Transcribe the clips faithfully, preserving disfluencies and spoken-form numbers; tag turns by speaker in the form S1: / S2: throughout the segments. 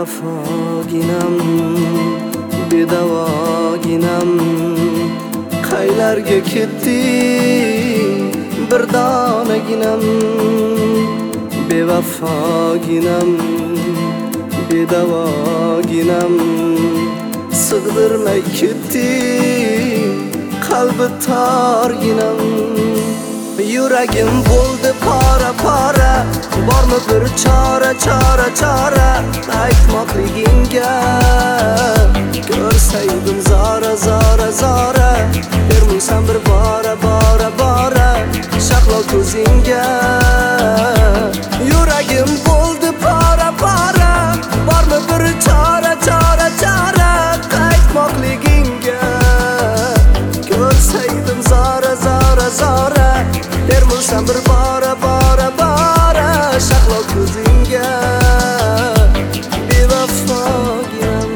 S1: bevafoginam, bedavoginam. Qaylarga ketding bir donaginam, bevafoginam, bedavoginam. Sig'dirmay ketding qalbi torginam. Yuragim bo'ldi pora pora, bormi bir chora chora chora. Aytmoqligingga ko'rsaydim zora zora zora. Bermuysan bir bora bora bora shahlo ko'zingga. Yuragim bo'ldi pora pora, bormi bir chora chora chora. Aytmoqligingga ko'rsaydim zora zora zora. Bermuysan bir bora bora bora shahlo ko'zingga. Bevafoginam.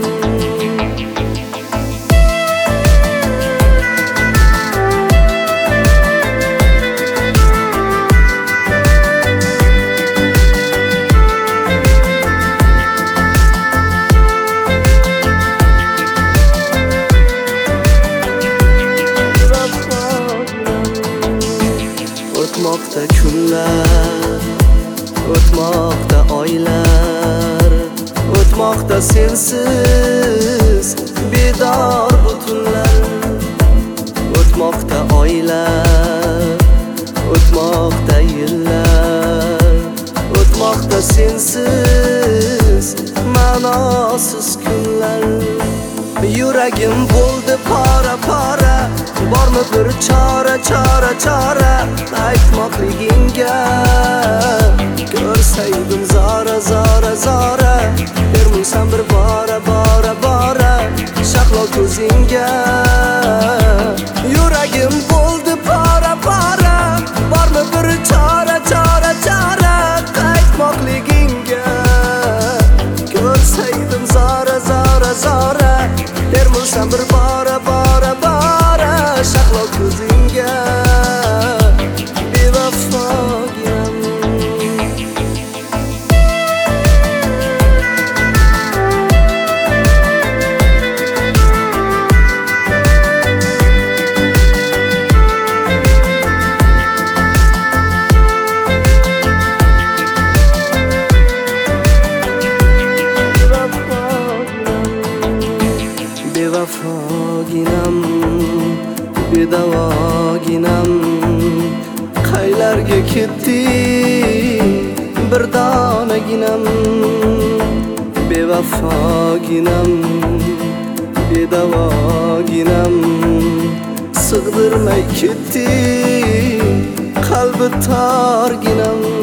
S1: O'tmoqda kunlar, o'tmoqda oylar, o'tmoqda sensiz bedor bu tunlar. O'tmoqda oylar, o'tmoqda yillar, o'tmoqda sensiz ma'nosiz kunlar. Yuragim bo'ldi pora pora, bormi bir chora chora chora. Aytmoqligingga ko'rsaydim zora zora zora. Bermuysan bir bora bora bora shahlo ko'zingga. Yuragim bo'ldi pora pora, bormi bir chora chora chora. Aytmoqligingga ko'rsaydim zora zora zora. Bermuysan bir bora bora bora shahlo ko'zingga. Bevafoginam. Bevafoginam, bedavoginam. Qaylarga ketding bir donaginam, bevafoginam, bedavoginam. Sig'dirmay ketding qalbi torginam.